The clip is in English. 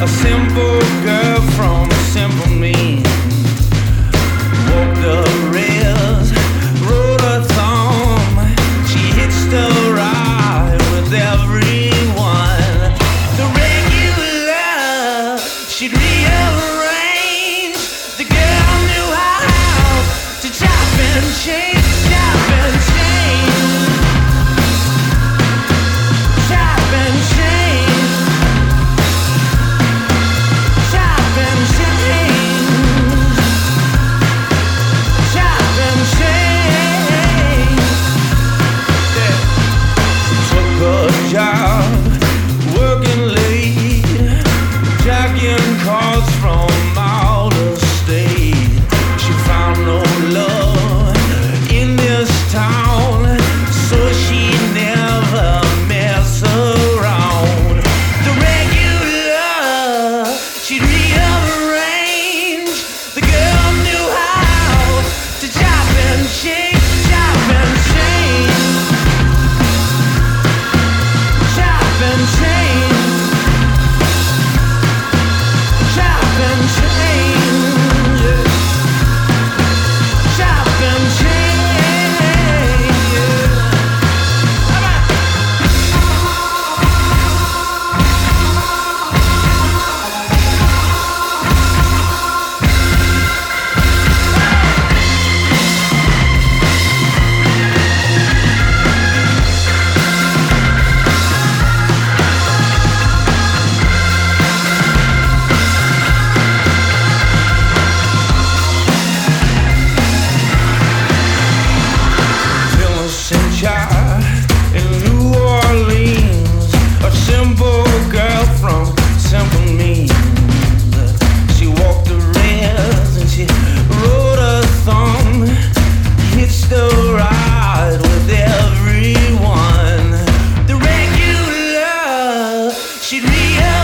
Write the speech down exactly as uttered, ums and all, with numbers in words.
A simple girl from simple means. Walked the rails, rode a thumb. She hitched a ride with everyone. The regular, she'd rearrange. The girl knew how to chop and change, chop and change, chop and change, chop and change, chop and change. Yeah. Took a job, working late, jacking calls from out of state. She found no love in this town, so she never mess around. The regular, she'd rearrange. The girl knew how to chop and change, chop and change, chop and change, chop and change, yeah. Chop and change, yeah. Come on. Innocent child in New Orleans, a simple girl from simple means. She walked the rails and she rode a thumb, hitched a ride with everyone. The regular, she'd realize.